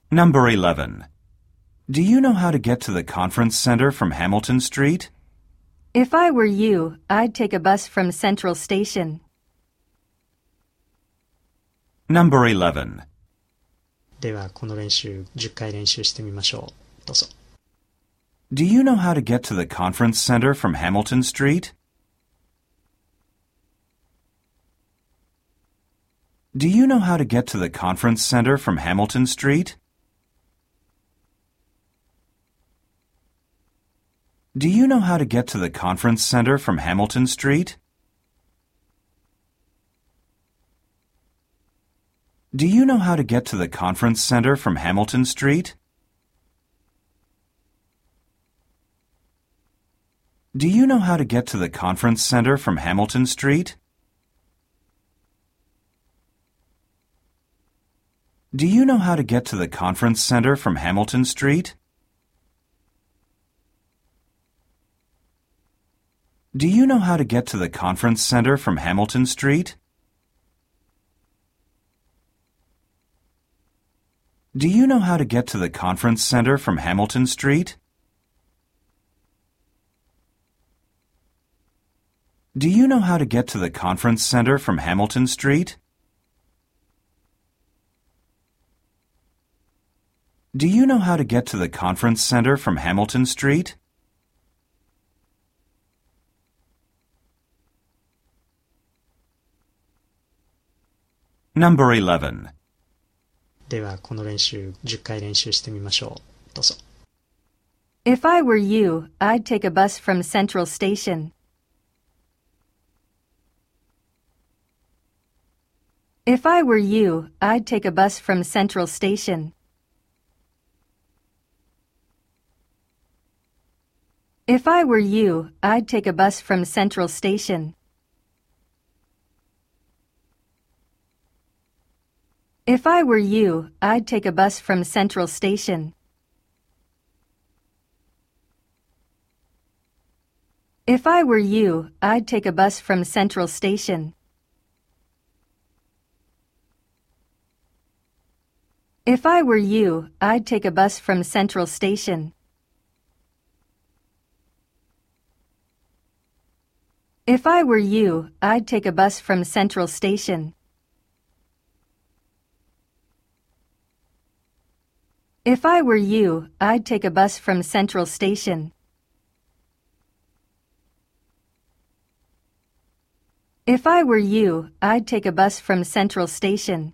Number 11. Do you know how to get to the conference center from Hamilton Street? If I were you, I'd take a bus from Central Station. Number 11. ではこの練習10回練習してみましょう。どうぞ。 Do you know how to get to the conference center from Hamilton Street? Do you know how to get to the conference center from Hamilton Street? Do you know how to get to the conference center from Hamilton Street? Do you know how to get to the conference center from Hamilton Street? Do you know how to get to the conference center from Hamilton Street? Do you know how to get to the conference center from Hamilton Street? Do you know how to get to the conference center from Hamilton Street? Do you know how to get to the conference center from Hamilton Street? Do you know how to get to the conference center from Hamilton Street? Do you know how to get to the conference center from Hamilton Street? Number 11. ではこの練習10回練習してみましょう。どうぞ。 If I were you, I'd take a bus from Central Station. If I were you, I'd take a bus from Central Station. If I were you, I'd take a bus from Central Station. If I were you, I'd take a bus from Central Station. If I were you, I'd take a bus from Central Station. If I were you, I'd take a bus from Central Station. If I were you, I'd take a bus from Central Station. If I were you, I'd take a bus from Central Station. If I were you, I'd take a bus from Central Station.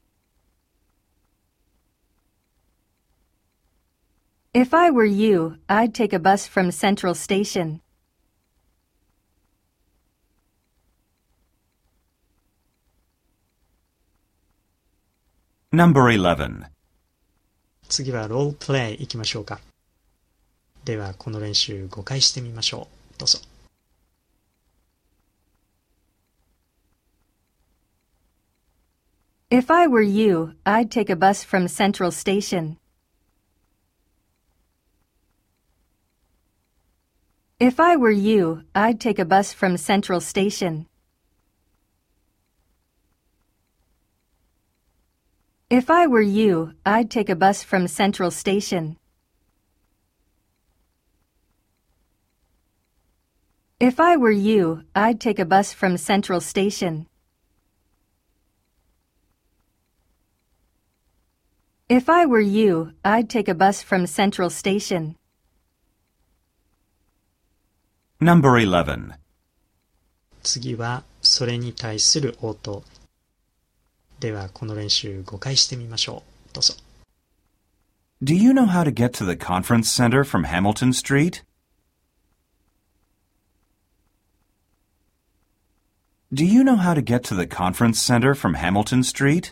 If I were you, I'd take a bus from Central Station. Number 11. 次はロールプレイ行きましょうか。ではこの練習5回してみましょう。どうぞ。 If I were you, I'd take a bus from Central Station. If I were you, I'd take a bus from Central Station. If I were you, I'd take a bus from Central Station. If I were you, I'd take a bus from Central Station. If I were you, I'd take a bus from Central Station. Number 11. 次はそれに対する応答。ではこの練習5回してみましょう。どうぞ。 Do you know how to get to the conference center from Hamilton Street? Do you know how to get to the conference center from Hamilton Street?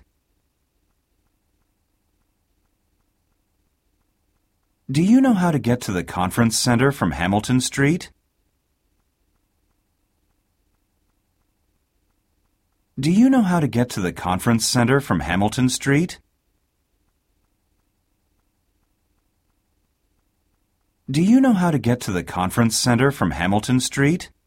Do you know how to get to the conference center from Hamilton Street? Do you know how to get to the conference center from Hamilton Street? Do you know how to get to the conference center from Hamilton Street?